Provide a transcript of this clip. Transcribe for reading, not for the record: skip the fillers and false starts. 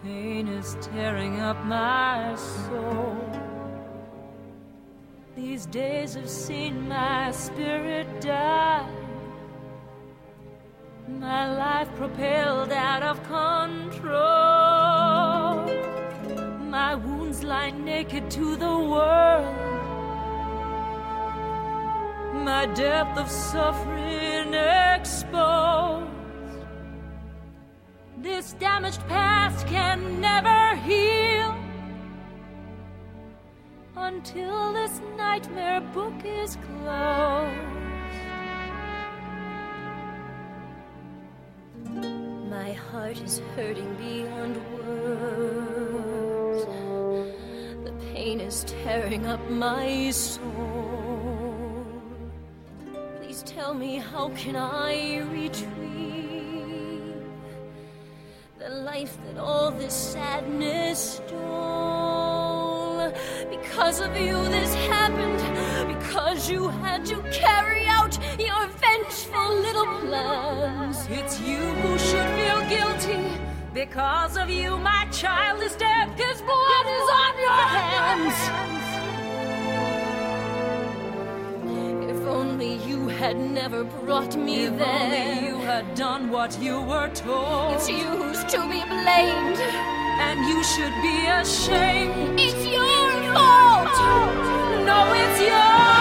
Pain is tearing up my soul. These days have seen my spirit die, my life propelled out of control. My wounds lie naked to the world, my depth of suffering exposed. This damaged past can never heal until this nightmare book is closed. My heart is hurting beyond words. The pain is tearing up my soul. Please tell me, how can I retrieve the life that all this sadness stole? Because of you this happened, because you had to carry out your vengeful little plans. It's you who should feel guilty. Because of you my child is dead, his blood is on your hands. If only you had never brought me there. If only you had done what you were told. It's you who's to be blamed, and you should be ashamed. It's your fault. No, it's yours.